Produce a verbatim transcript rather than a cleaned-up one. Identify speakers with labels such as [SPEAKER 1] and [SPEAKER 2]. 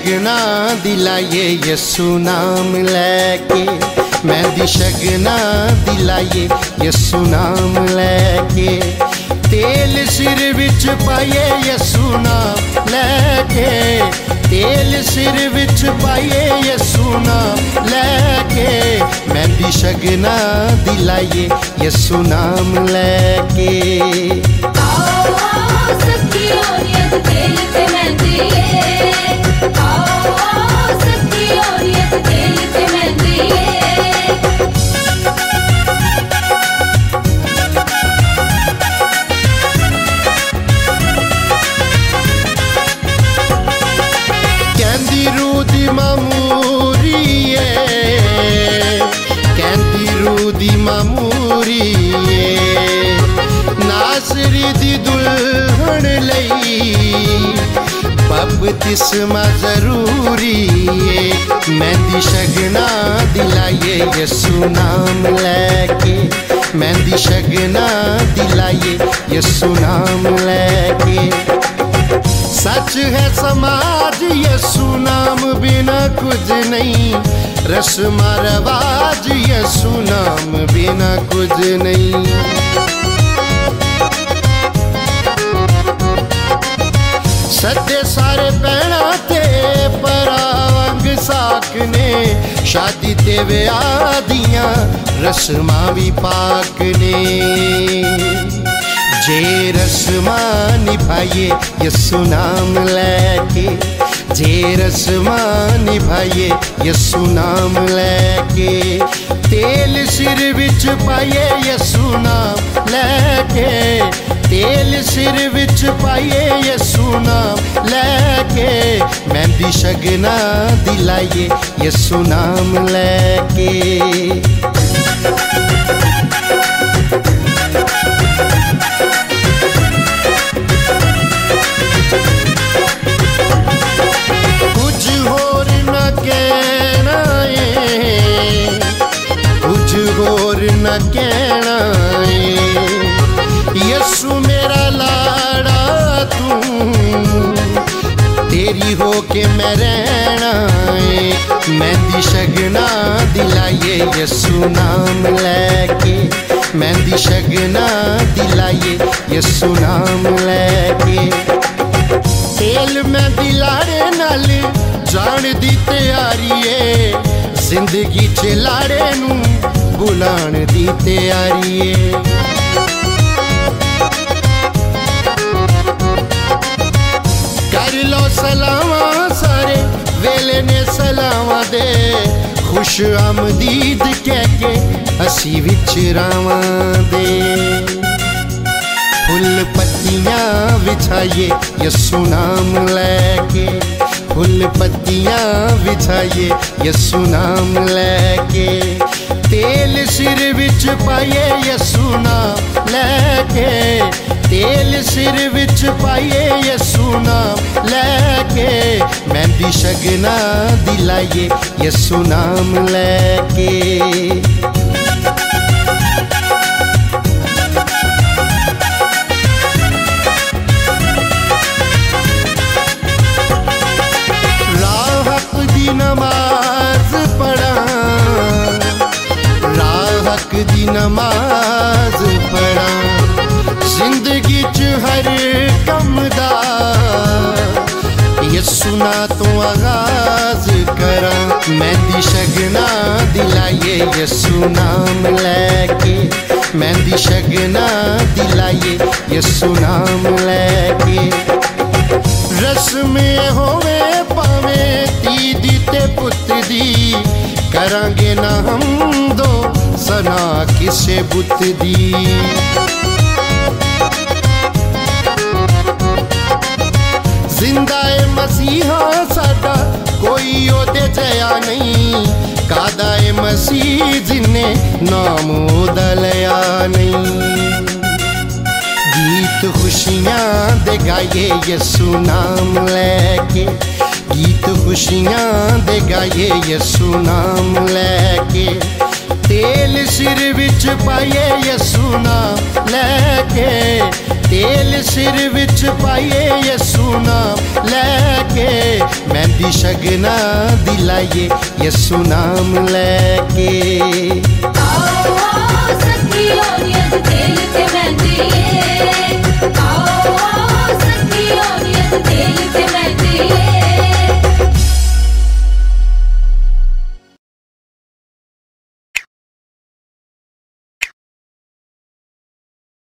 [SPEAKER 1] शगना दिलाइए यसु नाम लैके, मेहंदी शगना दिलाइए यसु नाम लैके, तेल सिर विच पाइए यसु नाम लैके, तेल सिर विच पाइए यसु नाम लैके, मेहंदी शगना दिलाइए यसु नाम लैके।
[SPEAKER 2] आओ आओ सखियों यद तेल ते मेहंदी है, आओ आओ सखियों यद तेल ते मेहंदी है।
[SPEAKER 1] कहंदी रूह दी मामूरी है, कहंदी रूह दी मामूरी है, नासरी दी दुल्हन लई बपतिस्मा जरूरी है, मेहंदी शगना दिलाइए यसु नाम लैके, मेहंदी शगना दिलाइए यसु नाम लैके। सच है समाज यसु नाम बिना कुछ नहीं, रस्म रवाज यसु नाम बिना कुछ नहीं। सदे सारे भैणा ते परावंग साक ने, शादी ते विआह दियां रस्मां भी पाक ने, जे रस्मा निभाइए यसु नाम लैके, जे रस्मा निभाइए यसु नाम लैके, तेल सिर विच पाइए यसु नाम लैके, तेल सिर विच पाइए यसु नाम लैके, मेहंदी शगना दिलाइए यसु नाम लैके। कुछ होर न कहना है, कुछ होर न कहना है, यसु मेरा लाड़ा तू, तेरी हो के मैं रहना है, मेहंदी शगना दिलाइए यसु नाम लैके, मेहंदी शगना दिलाइए यसु नाम लैके। तेल मेहंदी लाड़े नाल जान दी तैयारी है, जिंदगी च लाड़े नू बुलाण दी तैयारी है। कर लो सलावा सारे वेले ने सलावा दे, खुश आमदीद कह के असी विच रावां दे, फुल पत्तियां बिछाइए यसु नाम लैके, फुल पत्तियां बिछाइए यसु नाम लैके, तेल सिर विच पाइए यसु नाम लैके, तेल सिर विच पाइए यसु नाम लैके, मेहंदी शगना दिलाइए यसु नाम लैके। नमाज पढ़ा, राहक दी नमाज पढ़ा, जिंदगी च हर कम दा यसु ना तो आगाज करा, मेहंदी शगना दिलाइए यसु नाम लैके, मेहंदी शगना दिलाइए यसु नाम लैके। रस्म होवे पावे धी दी ते पुत दी, करांगे ना हम दो सना किसे बुत दी। जिंदा ए मसीहा साडा कोई ओदे जया नहीं, कादा ए मसीह जिन्ने नाम ओदा लिया नहीं। गीत खुशियां दे गाइए यसु नाम लैके, गीत खुशियां दे गाइए यसु नाम लैके, तेल सिर विच पाइए यसु नाम लैके, तेल सिर विच पाइए यसु नाम लैके, मेहंदी खुशी शगना दिलाइए यसु नाम लेके।